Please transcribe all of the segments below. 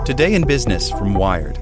Today in Business from Wired.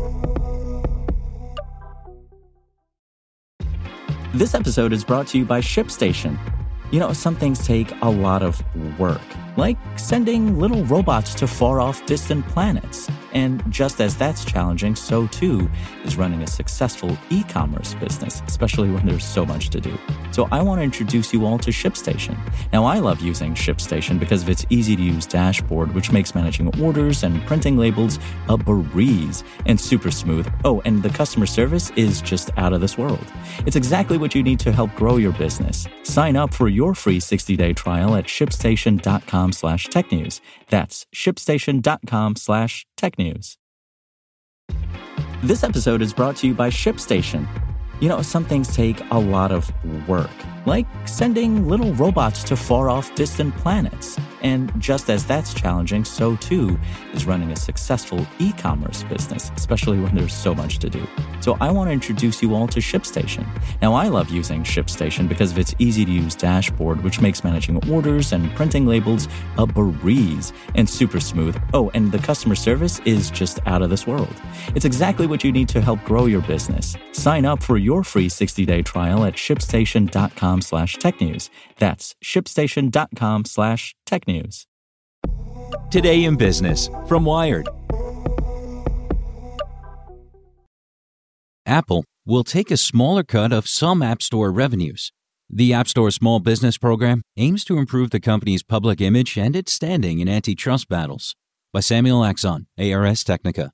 This episode is brought to you by ShipStation. You know, some things take a lot of work, like sending little robots to far-off distant planets. And just as that's challenging, so too is running a successful e-commerce business, especially when there's so much to do. So I want to introduce you all to ShipStation. Now, I love using ShipStation because of its easy-to-use dashboard, which makes managing orders and printing labels a breeze and super smooth. Oh, and the customer service is just out of this world. It's exactly what you need to help grow your business. Sign up for your free 60-day trial at shipstation.com/technews. That's shipstation.com/technews. This episode is brought to you by ShipStation. You know, some things take a lot of work, like sending little robots to far-off distant planets. And just as that's challenging, so too is running a successful e-commerce business, especially when there's so much to do. So I want to introduce you all to ShipStation. Now, I love using ShipStation because of its easy-to-use dashboard, which makes managing orders and printing labels a breeze and super smooth. Oh, and the customer service is just out of this world. It's exactly what you need to help grow your business. Sign up for your free 60-day trial at shipstation.com/technews. That's shipstation.com/technews. Today in Business from Wired. Apple will take a smaller cut of some App Store revenues. The App Store Small Business Program aims to improve the company's public image and its standing in antitrust battles. By Samuel Axon, ARS Technica.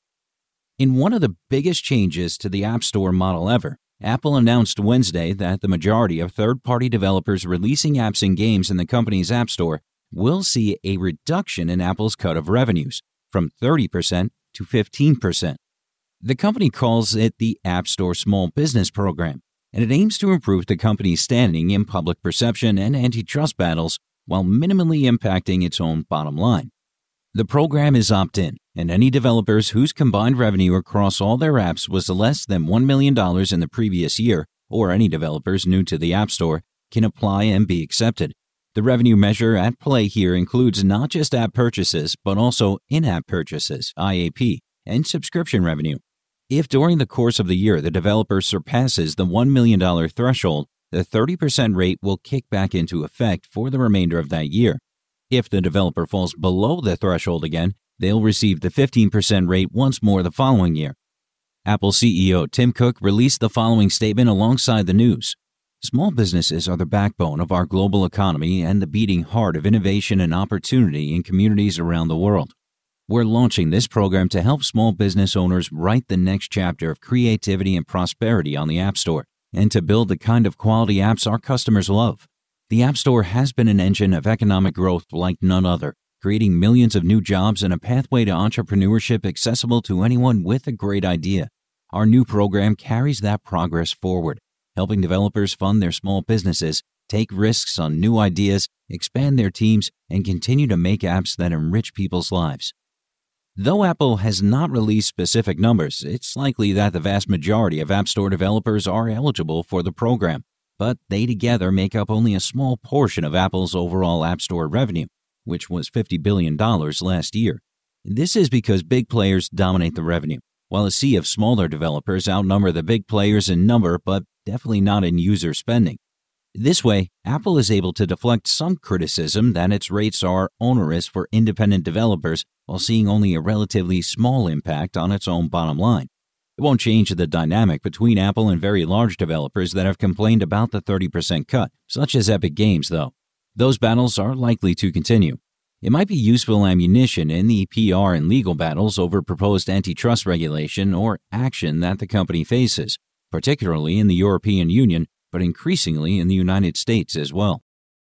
In one of the biggest changes to the App Store model ever, Apple announced Wednesday that the majority of third-party developers releasing apps and games in the company's App Store will see a reduction in Apple's cut of revenues from 30% to 15%. The company calls it the App Store Small Business Program, and it aims to improve the company's standing in public perception and antitrust battles while minimally impacting its own bottom line. The program is opt-in, and any developers whose combined revenue across all their apps was less than $1 million in the previous year, or any developers new to the App Store, can apply and be accepted. The revenue measure at play here includes not just app purchases, but also in-app purchases, IAP, and subscription revenue. If during the course of the year the developer surpasses the $1 million threshold, the 30% rate will kick back into effect for the remainder of that year. If the developer falls below the threshold again, they'll receive the 15% rate once more the following year. Apple CEO Tim Cook released the following statement alongside the news. Small businesses are the backbone of our global economy and the beating heart of innovation and opportunity in communities around the world. We're launching this program to help small business owners write the next chapter of creativity and prosperity on the App Store, and to build the kind of quality apps our customers love. The App Store has been an engine of economic growth like none other, creating millions of new jobs and a pathway to entrepreneurship accessible to anyone with a great idea. Our new program carries that progress forward, helping developers fund their small businesses, take risks on new ideas, expand their teams, and continue to make apps that enrich people's lives. Though Apple has not released specific numbers, it's likely that the vast majority of App Store developers are eligible for the program, but they together make up only a small portion of Apple's overall App Store revenue, which was $50 billion last year. This is because big players dominate the revenue, while a sea of smaller developers outnumber the big players in number, but definitely not in user spending. This way, Apple is able to deflect some criticism that its rates are onerous for independent developers while seeing only a relatively small impact on its own bottom line. It won't change the dynamic between Apple and very large developers that have complained about the 30% cut, such as Epic Games, though. Those battles are likely to continue. It might be useful ammunition in the PR and legal battles over proposed antitrust regulation or action that the company faces, particularly in the European Union, but increasingly in the United States as well.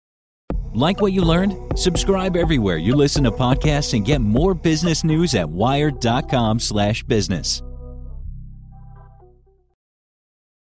Like what you learned? Subscribe everywhere you listen to podcasts and get more business news at wired.com/business.